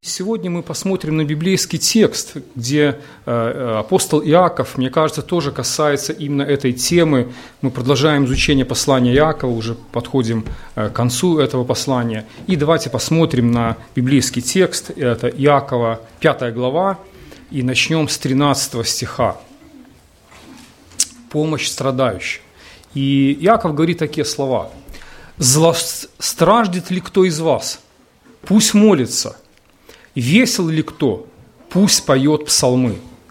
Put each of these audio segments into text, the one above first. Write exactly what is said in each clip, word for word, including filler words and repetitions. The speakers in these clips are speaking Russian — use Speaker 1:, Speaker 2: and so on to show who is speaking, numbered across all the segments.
Speaker 1: Сегодня мы посмотрим на библейский текст, где э, апостол Иаков, мне кажется, тоже касается именно этой темы. Мы продолжаем изучение послания Иакова, уже подходим э, к концу этого послания. И давайте посмотрим на библейский текст, это Иакова, пятая глава, и начнем с тринадцатого стиха. Помощь страдающим. И Иаков говорит такие слова. «Злостраждет ли кто из вас? Пусть молится. Весел ли кто? Пусть поет псалмы».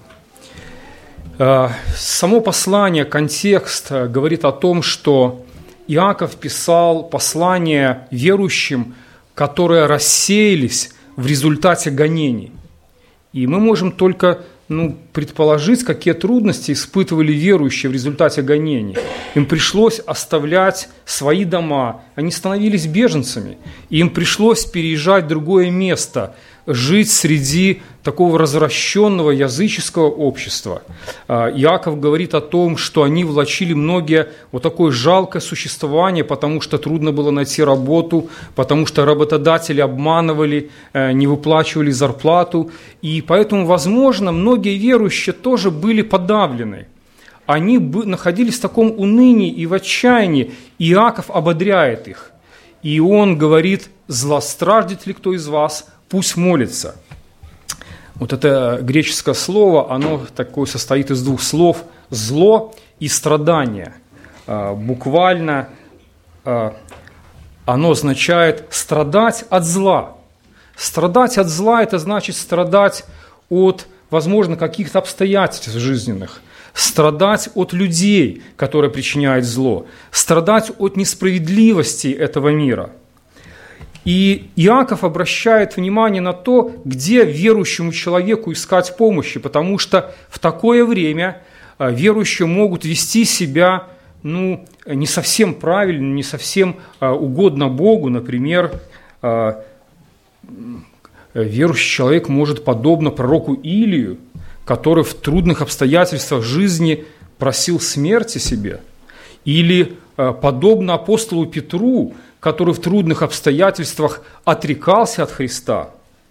Speaker 1: Само послание, контекст говорит о том, что Иаков писал послание верующим, которые рассеялись в результате гонений. И мы можем только ну, предположить, какие трудности испытывали верующие в результате гонений. Им пришлось оставлять свои дома, они становились беженцами, и им пришлось переезжать в другое место, жить среди такого развращенного языческого общества. Иаков говорит о том, что они влачили многие вот такое жалкое существование, потому что трудно было найти работу, потому что работодатели обманывали, не выплачивали зарплату. И поэтому, возможно, многие верующие тоже были подавлены. Они находились в таком унынии и в отчаянии. Иаков ободряет их. И он говорит: «Злостраждет ли кто из вас? Пусть молится». Вот это греческое слово, оно такое состоит из двух слов: «зло» и «страдание». Буквально оно означает «страдать от зла». Страдать от зла – это значит страдать от, возможно, каких-то обстоятельств жизненных, страдать от людей, которые причиняют зло, страдать от несправедливости этого мира. И Иаков обращает внимание на то, где верующему человеку искать помощи, потому что в такое время верующие могут вести себя ну, не совсем правильно, не совсем угодно Богу. Например, верующий человек может, подобно пророку Илию, который в трудных обстоятельствах жизни просил смерти себе, или подобно апостолу Петру, который в трудных обстоятельствах отрекался от Христа,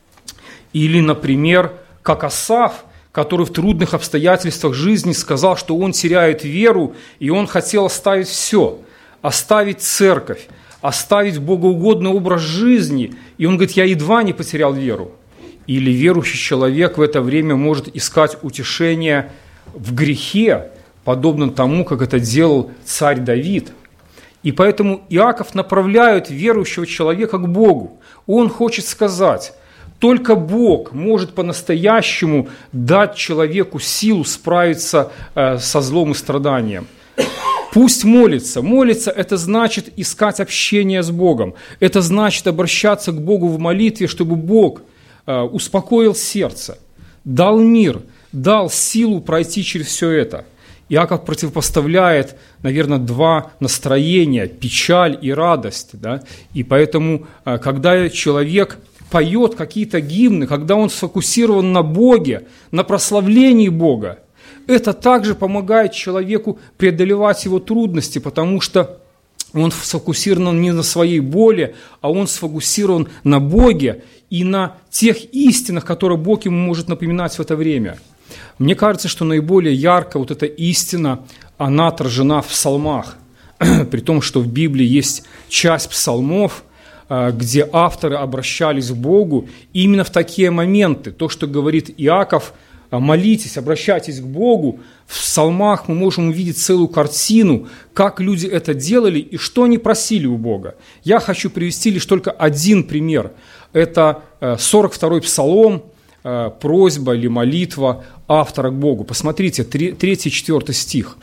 Speaker 1: или, например, как Асаф, который в трудных обстоятельствах жизни сказал, что он теряет веру, и он хотел оставить все, оставить церковь, оставить богоугодный образ жизни, и он говорит: «Я едва не потерял веру». Или верующий человек в это время может искать утешение в грехе, подобно тому, как это делал царь Давид. И поэтому Иаков направляет верующего человека к Богу. Он хочет сказать: только Бог может по-настоящему дать человеку силу справиться э, со злом и страданием. Пусть молится. Молиться – это значит искать общение с Богом. Это значит обращаться к Богу в молитве, чтобы Бог э, успокоил сердце, дал мир, дал силу пройти через все это. Иаков противопоставляет, наверное, два настроения – печаль и радость. Да? И поэтому, когда человек поет какие-то гимны, когда он сфокусирован на Боге, на прославлении Бога, это также помогает человеку преодолевать его трудности, потому что он сфокусирован не на своей боли, а он сфокусирован на Боге и на тех истинах, которые Бог ему может напоминать в это время. Мне кажется, что наиболее ярко вот эта истина, она отражена в псалмах, при том, что в Библии есть часть псалмов, где авторы обращались к Богу. И именно в такие моменты, то, что говорит Иаков: молитесь, обращайтесь к Богу, в псалмах мы можем увидеть целую картину, как люди это делали и что они просили у Бога. Я хочу привести лишь только один пример. Это сорок второй псалом, просьба или молитва автора к Богу. Посмотрите, третий-четвёртый стих.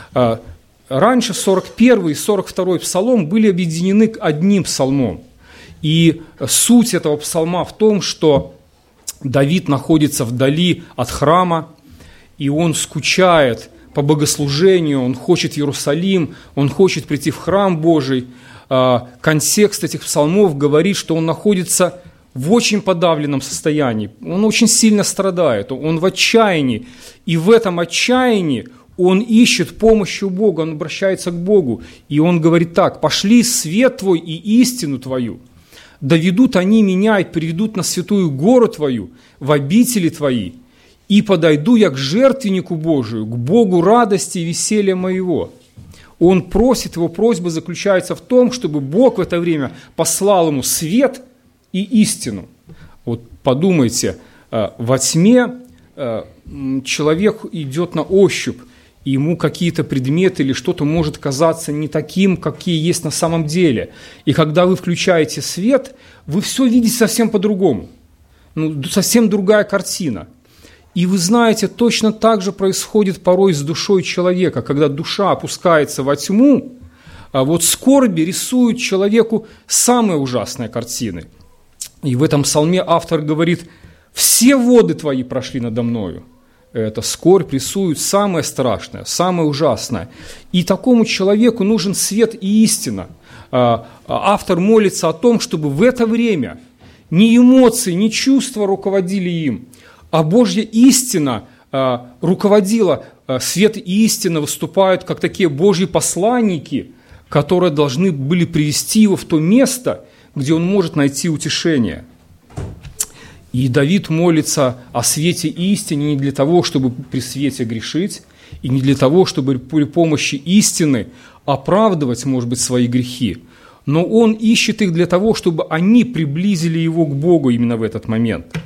Speaker 1: Раньше сорок первый и сорок второй псалом были объединены одним псалмом. И суть этого псалма в том, что Давид находится вдали от храма, и он скучает по богослужению, он хочет в Иерусалим, он хочет прийти в храм Божий. Контекст этих псалмов говорит, что он находится в очень подавленном состоянии, он очень сильно страдает, он в отчаянии, и в этом отчаянии он ищет помощи у Бога, он обращается к Богу, и он говорит так: «Пошли свет Твой и истину Твою, доведут они меня и приведут на святую гору Твою, в обители Твои, и подойду я к жертвеннику Божию, к Богу радости и веселья моего». Он просит, его просьба заключается в том, чтобы Бог в это время послал ему свет и истину. Вот подумайте, во тьме человек идет на ощупь, и ему какие-то предметы или что-то может казаться не таким, какие есть на самом деле. И когда вы включаете свет, вы все видите совсем по-другому. Ну, совсем другая картина. И вы знаете, точно так же происходит порой с душой человека, когда душа опускается во тьму, а вот скорби рисуют человеку самые ужасные картины. И в этом псалме автор говорит: «Все воды твои прошли надо мною». Это скорбь рисует самое страшное, самое ужасное. И такому человеку нужен свет и истина. Автор молится о том, чтобы в это время ни эмоции, ни чувства руководили им, а Божья истина а, руководила, а, свет и истина выступают как такие Божьи посланники, которые должны были привести его в то место, где он может найти утешение. И Давид молится о свете и истине не для того, чтобы при свете грешить, и не для того, чтобы при помощи истины оправдывать, может быть, свои грехи, но он ищет их для того, чтобы они приблизили его к Богу именно в этот момент.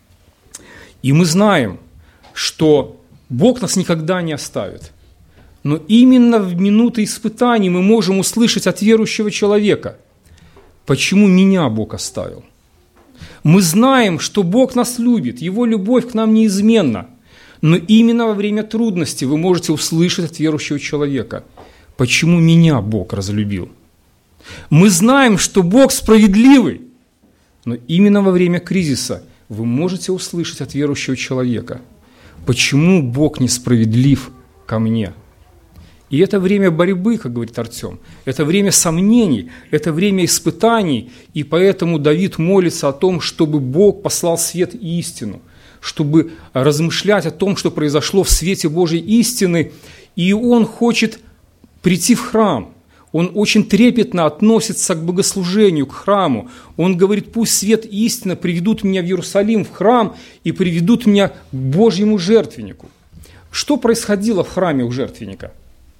Speaker 1: И мы знаем, что Бог нас никогда не оставит. Но именно в минуты испытаний мы можем услышать от верующего человека: «Почему меня Бог оставил?» Мы знаем, что Бог нас любит, Его любовь к нам неизменна. Но именно во время трудности вы можете услышать от верующего человека: «Почему меня Бог разлюбил?» Мы знаем, что Бог справедливый, но именно во время кризиса вы можете услышать от верующего человека: «Почему Бог несправедлив ко мне?» И это время борьбы, как говорит Артем, это время сомнений, это время испытаний, и поэтому Давид молится о том, чтобы Бог послал свет и истину, чтобы размышлять о том, что произошло в свете Божьей истины, и он хочет прийти в храм. Он очень трепетно относится к богослужению, к храму. Он говорит: «Пусть свет и истина приведут меня в Иерусалим, в храм, и приведут меня к Божьему жертвеннику». Что происходило в храме у жертвенника?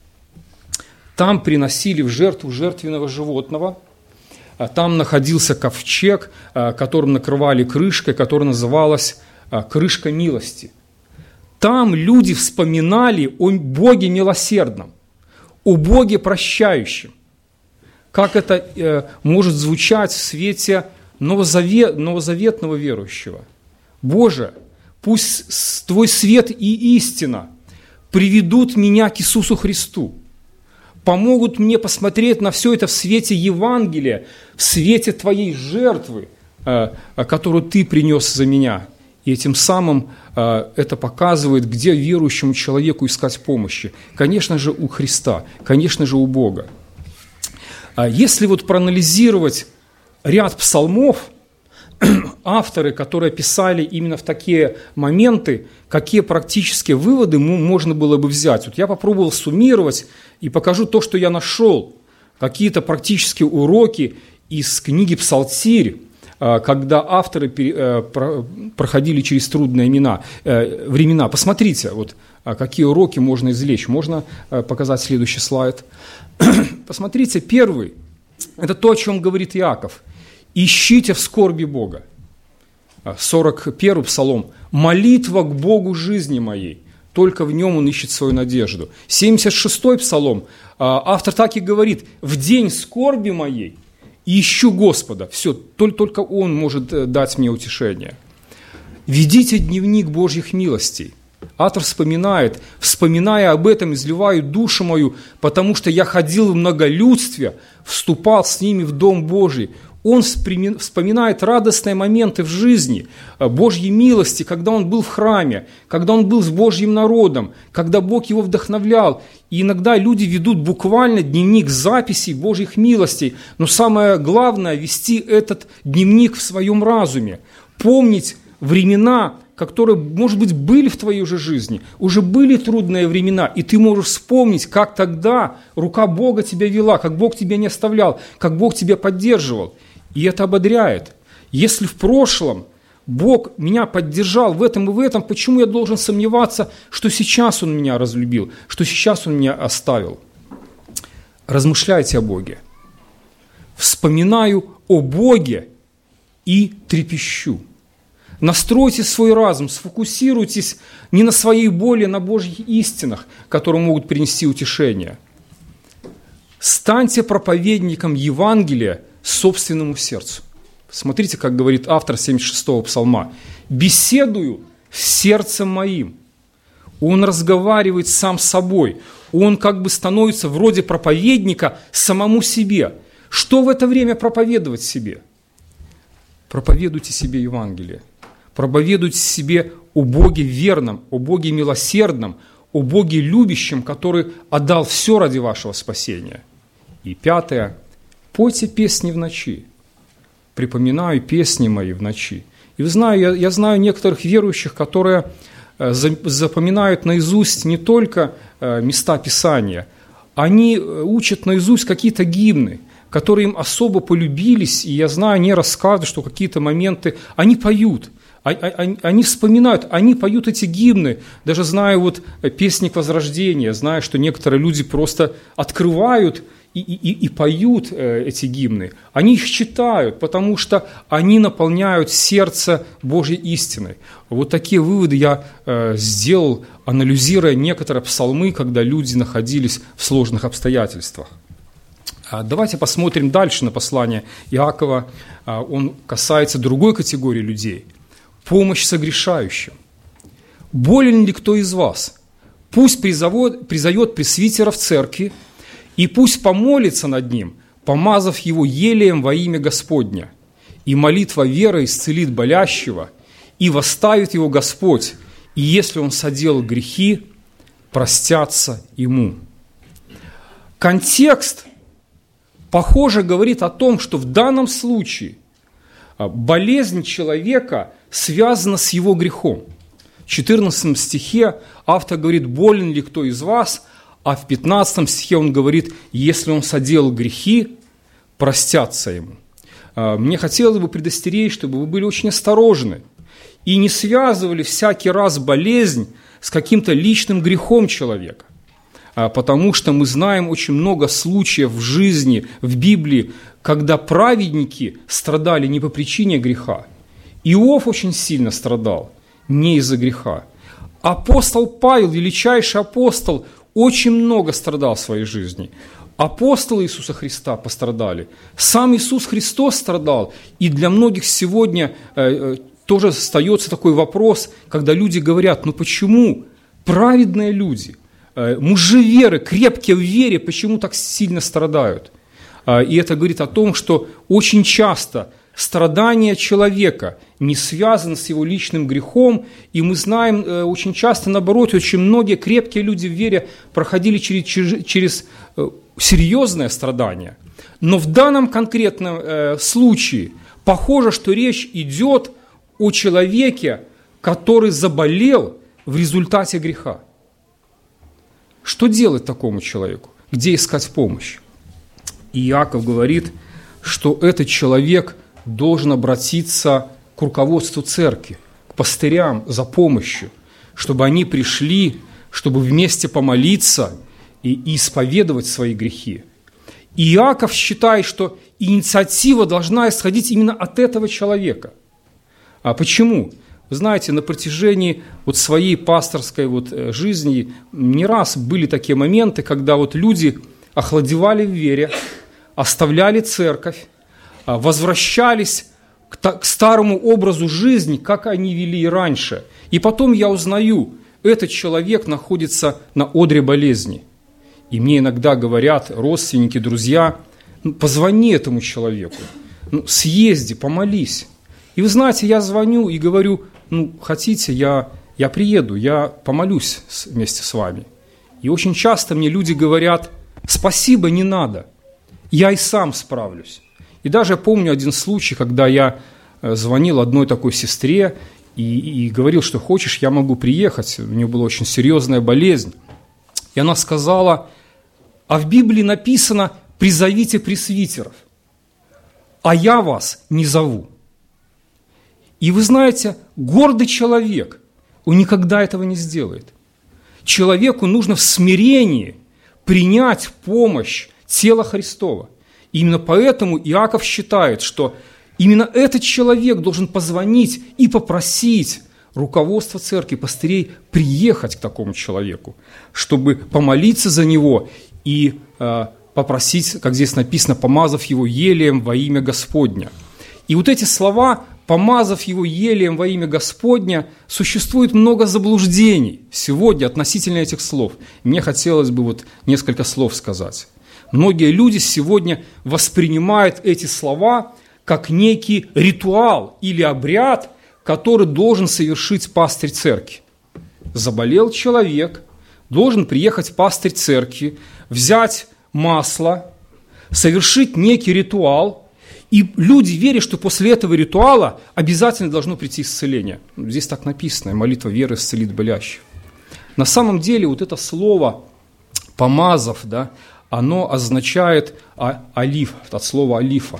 Speaker 1: Там приносили в жертву жертвенного животного, там находился ковчег, которым накрывали крышкой, которая называлась крышка милости. Там люди вспоминали о Боге милосердном, о Боге прощающем. Как это э, может звучать в свете новозавет, новозаветного верующего? Боже, пусть Твой свет и истина приведут меня к Иисусу Христу, помогут мне посмотреть на все это в свете Евангелия, в свете Твоей жертвы, э, которую Ты принес за меня. И этим самым э, это показывает, где верующему человеку искать помощи. Конечно же, у Христа, конечно же, у Бога. А если вот проанализировать ряд псалмов, авторы, которые писали именно в такие моменты, какие практические выводы можно было бы взять? Вот я попробовал суммировать и покажу то, что я нашел. Какие-то практические уроки из книги «Псалтирь», когда авторы проходили через трудные времена. Посмотрите, вот, какие уроки можно извлечь. Можно показать следующий слайд. Посмотрите, первый – это то, о чем говорит Иаков. «Ищите в скорби Бога». сорок первый псалом. «Молитва к Богу жизни моей». Только в нем он ищет свою надежду. семьдесят шестой псалом. Автор так и говорит: «В день скорби моей ищу Господа». Все, только Он может дать мне утешение. «Ведите дневник Божьих милостей». Автор вспоминает: «Вспоминая об этом, изливаю душу мою, потому что я ходил в многолюдстве, вступал с ними в Дом Божий». Он вспоминает радостные моменты в жизни, Божьей милости, когда он был в храме, когда он был с Божьим народом, когда Бог его вдохновлял. И иногда люди ведут буквально дневник записей Божьих милостей, но самое главное – вести этот дневник в своем разуме, помнить времена, которые, может быть, были в твоей уже жизни, уже были трудные времена, и ты можешь вспомнить, как тогда рука Бога тебя вела, как Бог тебя не оставлял, как Бог тебя поддерживал. И это ободряет. Если в прошлом Бог меня поддержал в этом и в этом, почему я должен сомневаться, что сейчас Он меня разлюбил, что сейчас Он меня оставил? Размышляйте о Боге. Вспоминаю о Боге и трепещу. Настройте свой разум, сфокусируйтесь не на своей боли, а на Божьих истинах, которые могут принести утешение. Станьте проповедником Евангелия собственному сердцу. Смотрите, как говорит автор семьдесят шестого псалма. «Беседую с сердцем моим». Он разговаривает сам с собой. Он как бы становится вроде проповедника самому себе. Что в это время проповедовать себе? Проповедуйте себе Евангелие. Проповедуйте себе о Боге верном, о Боге милосердном, о Боге любящем, который отдал все ради вашего спасения. И пятое. Пойте песни в ночи. Припоминаю песни мои в ночи. И вы знаете, я, я знаю некоторых верующих, которые э, за, запоминают наизусть не только э, места Писания, они учат наизусть какие-то гимны, которые им особо полюбились, и я знаю, они рассказывают, что какие-то моменты, они поют, они, они вспоминают, они поют эти гимны. Даже знаю вот «Песник Возрождения», знаю, что некоторые люди просто открывают и, и, и поют э, эти гимны. Они их читают, потому что они наполняют сердце Божьей истиной. Вот такие выводы я э, сделал, анализируя некоторые псалмы, когда люди находились в сложных обстоятельствах. Давайте посмотрим дальше на послание Иакова. Он касается другой категории людей. Помощь согрешающим. Болен ли кто из вас? Пусть призовет, призовет пресвитера в церкви, и пусть помолится над ним, помазав его елеем во имя Господня. И молитва веры исцелит болящего, и восставит его Господь, и если он соделал грехи, простятся ему. Контекст, похоже, говорит о том, что в данном случае болезнь человека связана с его грехом. В четырнадцатом стихе автор говорит: «Болен ли кто из вас?», а в пятнадцатом стихе он говорит: «Если он соделал грехи, простятся ему». Мне хотелось бы предостеречь, чтобы вы были очень осторожны и не связывали всякий раз болезнь с каким-то личным грехом человека. Потому что мы знаем очень много случаев в жизни, в Библии, когда праведники страдали не по причине греха. Иов очень сильно страдал не из-за греха. Апостол Павел, величайший апостол, очень много страдал в своей жизни. Апостолы Иисуса Христа пострадали. Сам Иисус Христос страдал. И для многих сегодня э, тоже остается такой вопрос, когда люди говорят: ну почему праведные люди, мужи веры, крепкие в вере, почему так сильно страдают? И это говорит о том, что очень часто страдание человека не связано с его личным грехом, и мы знаем, очень часто, наоборот, очень многие крепкие люди в вере проходили через, через, через серьезное страдание. Но в данном конкретном случае похоже, что речь идет о человеке, который заболел в результате греха. Что делать такому человеку? Где искать помощь? И Иаков говорит, что этот человек должен обратиться к руководству церкви, к пастырям за помощью, чтобы они пришли, чтобы вместе помолиться и, и исповедовать свои грехи. И Иаков считает, что инициатива должна исходить именно от этого человека. А почему? Вы знаете, на протяжении вот своей пасторской вот жизни не раз были такие моменты, когда вот люди охладевали в вере, оставляли церковь, возвращались к, к старому образу жизни, как они вели и раньше. И потом я узнаю, этот человек находится на одре болезни. И мне иногда говорят родственники, друзья: ну, позвони этому человеку, ну, съезди, помолись. И вы знаете, я звоню и говорю: ну, хотите, я, я приеду, я помолюсь вместе с вами. И очень часто мне люди говорят: спасибо, не надо, я и сам справлюсь. И даже помню один случай, когда я звонил одной такой сестре и, и говорил, что хочешь, я могу приехать. У нее была очень серьезная болезнь. И она сказала: а в Библии написано: призовите пресвитеров. а я вас не зову». И вы знаете, гордый человек, он никогда этого не сделает. Человеку нужно в смирении принять помощь тела Христова. И именно поэтому Иаков считает, что именно этот человек должен позвонить и попросить руководство церкви, пастырей, приехать к такому человеку, чтобы помолиться за него и э, попросить, как здесь написано, помазав его елеем во имя Господня. И вот эти слова, помазав его елеем во имя Господня, существует много заблуждений сегодня относительно этих слов. Мне хотелось бы вот несколько слов сказать. Многие люди сегодня воспринимают эти слова как некий ритуал или обряд, который должен совершить пастырь церкви. Заболел человек, должен приехать пастырь церкви, взять масло, совершить некий ритуал, и люди верят, что после этого ритуала обязательно должно прийти исцеление. Здесь так написано: молитва веры исцелит болящих. На самом деле вот это слово «помазав», да, оно означает олив, от слова олифа,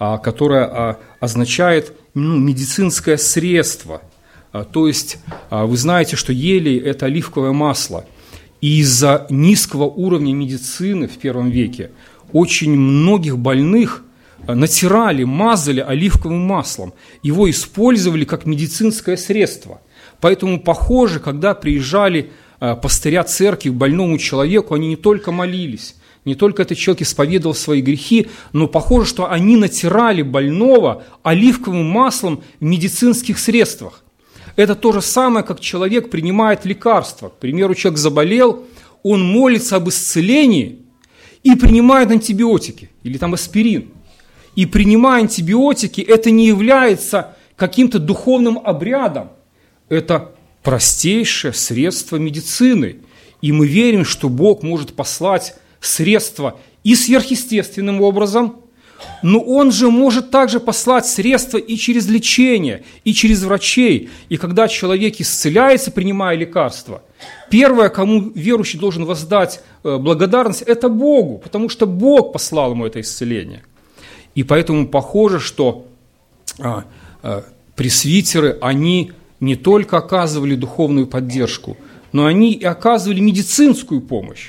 Speaker 1: которое означает ну, медицинское средство. То есть вы знаете, что елей – это оливковое масло. И из-за низкого уровня медицины в первом веке очень многих больных натирали, мазали оливковым маслом. Его использовали как медицинское средство. Поэтому, похоже, когда приезжали пастыря церкви к больному человеку, они не только молились, не только этот человек исповедовал свои грехи, но похоже, что они натирали больного оливковым маслом в медицинских средствах. Это то же самое, как человек принимает лекарства. К примеру, человек заболел, он молится об исцелении и принимает антибиотики или там аспирин. И принимая антибиотики, это не является каким-то духовным обрядом. Это простейшее средство медицины. И мы верим, что Бог может послать средства и сверхъестественным образом, но Он же может также послать средства и через лечение, и через врачей. И когда человек исцеляется, принимая лекарства, первое, кому верующий должен воздать благодарность, это Богу, потому что Бог послал ему это исцеление. И поэтому похоже, что а, а, пресвитеры, они не только оказывали духовную поддержку, но они и оказывали медицинскую помощь.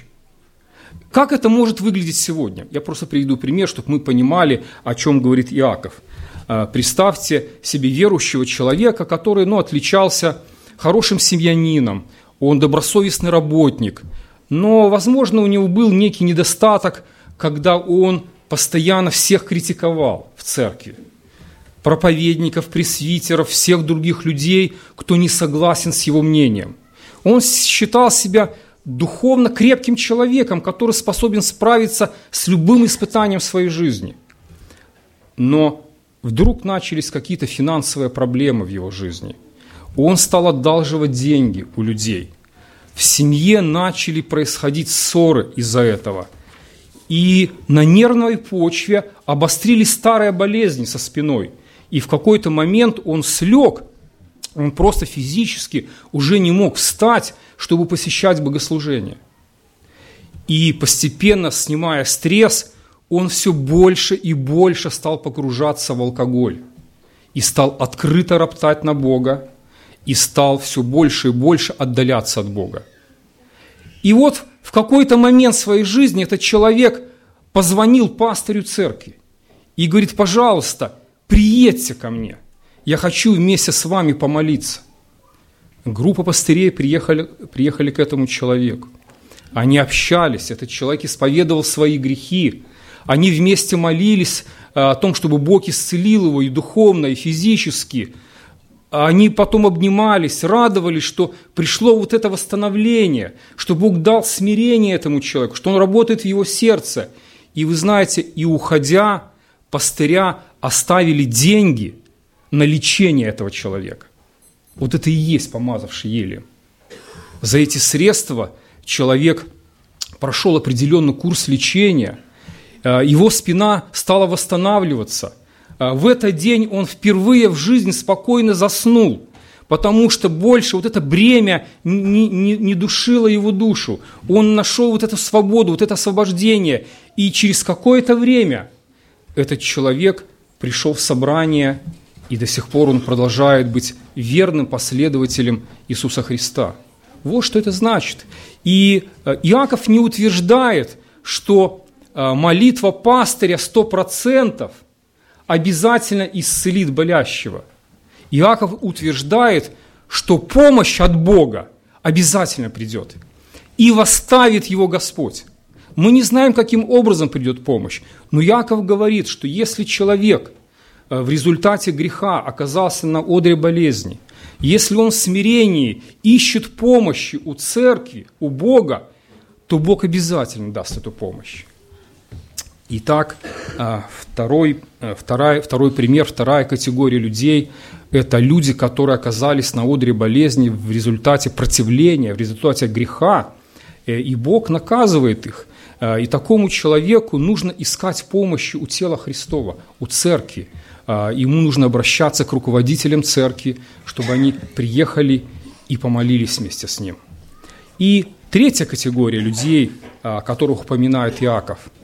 Speaker 1: Как это может выглядеть сегодня? Я просто приведу пример, чтобы мы понимали, о чем говорит Иаков. Представьте себе верующего человека, который ну, отличался хорошим семьянином, он добросовестный работник, но, возможно, у него был некий недостаток, когда он постоянно всех критиковал в церкви. Проповедников, пресвитеров, всех других людей, кто не согласен с его мнением. Он считал себя духовно крепким человеком, который способен справиться с любым испытанием в своей жизни. Но вдруг начались какие-то финансовые проблемы в его жизни. Он стал одалживать деньги у людей. В семье начали происходить ссоры из-за этого. И на нервной почве обострились старые болезни со спиной. И в какой-то момент он слег, он просто физически уже не мог встать, чтобы посещать богослужение. И постепенно, снимая стресс, он все больше и больше стал погружаться в алкоголь. И стал открыто роптать на Бога, и стал все больше и больше отдаляться от Бога. И вот в какой-то момент своей жизни этот человек позвонил пастырю церкви и говорит: пожалуйста, приедьте ко мне, я хочу вместе с вами помолиться. Группа пастырей приехали, приехали к этому человеку. Они общались, этот человек исповедовал свои грехи. Они вместе молились о том, чтобы Бог исцелил его и духовно, и физически. Они потом обнимались, радовались, что пришло вот это восстановление, что Бог дал смирение этому человеку, что Он работает в его сердце. И вы знаете, и уходя, пастыря оставили деньги на лечение этого человека. Вот это и есть помазавший елеем. За эти средства человек прошел определенный курс лечения, его спина стала восстанавливаться. В этот день он впервые в жизни спокойно заснул, потому что больше вот это бремя не, не, не душило его душу. Он нашел вот эту свободу, вот это освобождение. И через какое-то время этот человек пришел в собрание, и до сих пор он продолжает быть верным последователем Иисуса Христа. Вот что это значит. И Иаков не утверждает, что молитва пастыря сто процентов обязательно исцелит болящего. Иаков утверждает, что помощь от Бога обязательно придет, и восставит его Господь. Мы не знаем, каким образом придет помощь, но Иаков говорит, что если человек в результате греха оказался на одре болезни, если он в смирении ищет помощи у церкви, у Бога, то Бог обязательно даст эту помощь. Итак, второй, второй, второй пример, вторая категория людей – это люди, которые оказались на одре болезни в результате противления, в результате греха, и Бог наказывает их. И такому человеку нужно искать помощи у тела Христова, у церкви. Ему нужно обращаться к руководителям церкви, чтобы они приехали и помолились вместе с ним. И третья категория людей, которых упоминает Иаков –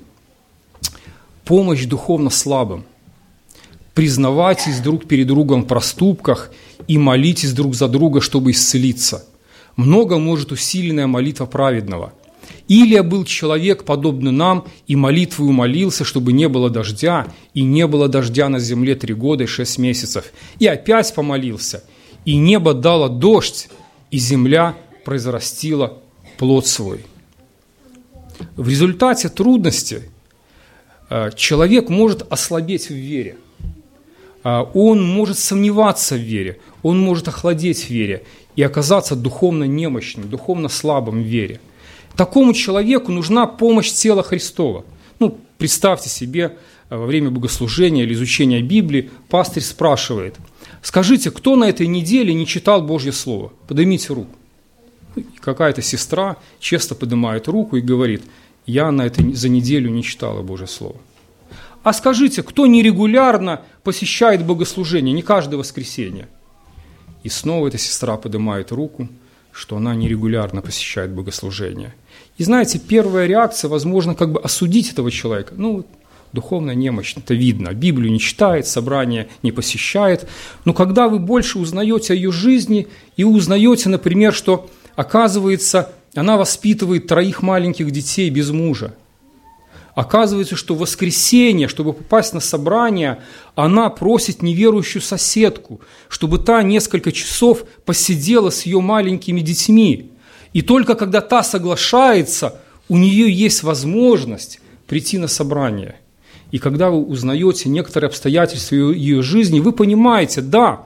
Speaker 1: помощь духовно слабым. Признавайтесь друг перед другом в проступках и молитесь друг за друга, чтобы исцелиться. Много может усиленная молитва праведного. Илия был человек, подобный нам, и молитвою молился, чтобы не было дождя, и не было дождя на земле три года и шесть месяцев. И опять помолился, и небо дало дождь, и земля произрастила плод свой. В результате трудностей человек может ослабеть в вере, он может сомневаться в вере, он может охладеть в вере и оказаться духовно немощным, духовно слабым в вере. Такому человеку нужна помощь тела Христова. Ну, представьте себе, во время богослужения или изучения Библии пастырь спрашивает: скажите, кто на этой неделе не читал Божье Слово? Поднимите руку. И какая-то сестра часто поднимает руку и говорит: я на этой, за неделю не читала Божье Слово. А скажите, кто нерегулярно посещает богослужение, не каждое воскресенье? И снова эта сестра поднимает руку, что она нерегулярно посещает богослужение. И знаете, первая реакция, возможно, как бы осудить этого человека. Ну, духовно немощно, это видно. Библию не читает, собрание не посещает. Но когда вы больше узнаете о ее жизни и узнаете, например, что, оказывается, она воспитывает троих маленьких детей без мужа. Оказывается, что в воскресенье, чтобы попасть на собрание, она просит неверующую соседку, чтобы та несколько часов посидела с ее маленькими детьми. И только когда та соглашается, у нее есть возможность прийти на собрание. И когда вы узнаете некоторые обстоятельства ее, ее жизни, вы понимаете, да,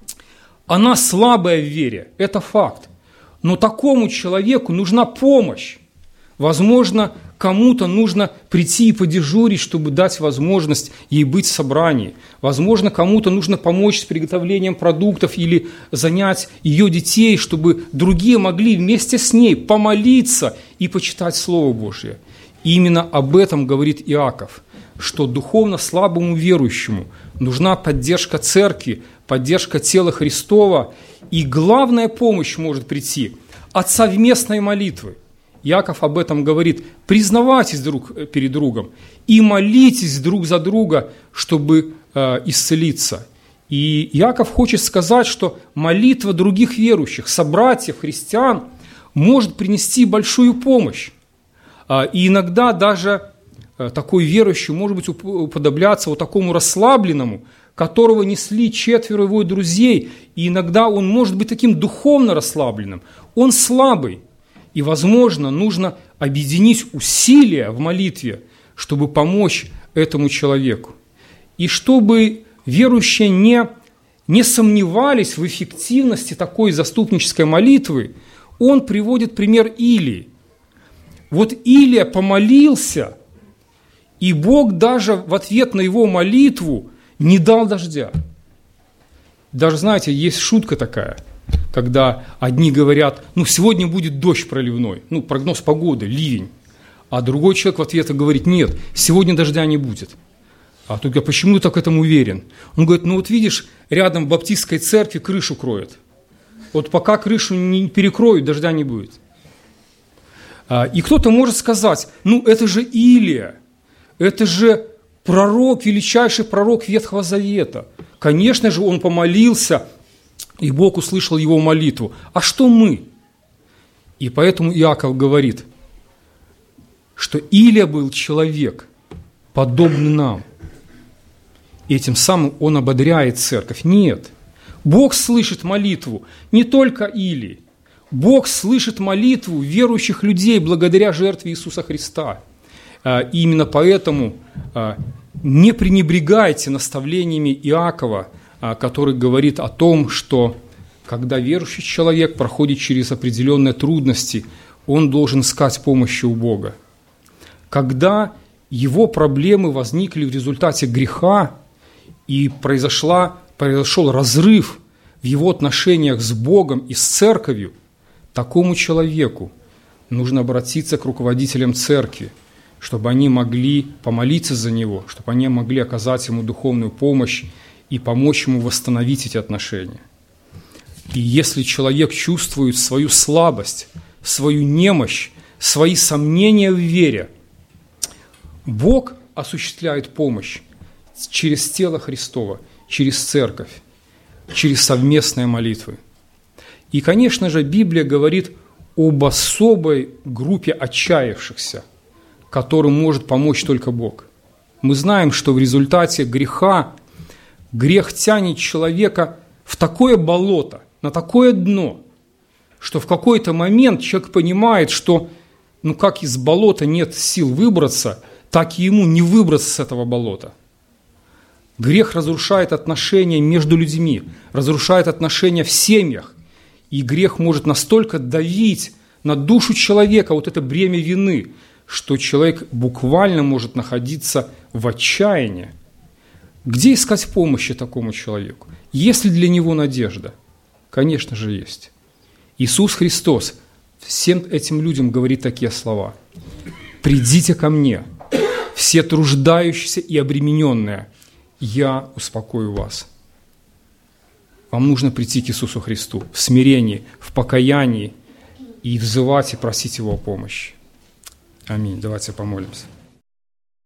Speaker 1: она слабая в вере, это факт. Но такому человеку нужна помощь. Возможно, кому-то нужно прийти и подежурить, чтобы дать возможность ей быть в собрании. Возможно, кому-то нужно помочь с приготовлением продуктов или занять ее детей, чтобы другие могли вместе с ней помолиться и почитать Слово Божье. И именно об этом говорит Иаков, что духовно слабому верующему нужна поддержка церкви, поддержка тела Христова, и главная помощь может прийти от совместной молитвы. Иаков об этом говорит: признавайтесь друг перед другом и молитесь друг за друга, чтобы э, исцелиться. И Иаков хочет сказать, что молитва других верующих, собратьев, христиан, может принести большую помощь. А, и иногда даже э, такой верующий может быть уподобляться вот такому расслабленному, которого несли четверо его друзей, и иногда он может быть таким духовно расслабленным. Он слабый. И, возможно, нужно объединить усилия в молитве, чтобы помочь этому человеку. И чтобы верующие не, не сомневались в эффективности такой заступнической молитвы, он приводит пример Илии. Вот Илия помолился, и Бог даже в ответ на его молитву не дал дождя. Даже, знаете, есть шутка такая, когда одни говорят: ну, сегодня будет дождь проливной, ну, прогноз погоды, ливень. А другой человек в ответ говорит: нет, сегодня дождя не будет. А тут говорит: почему ты так этому уверен? Он говорит: ну, вот видишь, рядом в баптистской церкви крышу кроют. Вот пока крышу не перекроют, дождя не будет. И кто-то может сказать: ну, это же Илия, это же пророк, величайший пророк Ветхого Завета. Конечно же, он помолился, и Бог услышал его молитву. А что мы? И поэтому Иаков говорит, что Илия был человек, подобный нам. И этим самым он ободряет церковь. Нет, Бог слышит молитву не только Илии. Бог слышит молитву верующих людей благодаря жертве Иисуса Христа. И именно поэтому не пренебрегайте наставлениями Иакова, который говорит о том, что когда верующий человек проходит через определенные трудности, он должен искать помощи у Бога. Когда его проблемы возникли в результате греха и произошла, произошел разрыв в его отношениях с Богом и с церковью, такому человеку нужно обратиться к руководителям церкви, чтобы они могли помолиться за него, чтобы они могли оказать ему духовную помощь и помочь ему восстановить эти отношения. И если человек чувствует свою слабость, свою немощь, свои сомнения в вере, Бог осуществляет помощь через тело Христово, через церковь, через совместные молитвы. И, конечно же, Библия говорит об особой группе отчаявшихся, которым может помочь только Бог. Мы знаем, что в результате греха грех тянет человека в такое болото, на такое дно, что в какой-то момент человек понимает, что ну как из болота нет сил выбраться, так и ему не выбраться с этого болота. Грех разрушает отношения между людьми, разрушает отношения в семьях, и грех может настолько давить на душу человека, вот это бремя вины, что человек буквально может находиться в отчаянии. Где искать помощи такому человеку? Есть ли для него надежда? Конечно же, есть. Иисус Христос всем этим людям говорит такие слова. «Придите ко мне, все труждающиеся и обремененные, я успокою вас». Вам нужно прийти к Иисусу Христу в смирении, в покаянии и взывать и просить Его о помощи. Аминь. Давайте помолимся.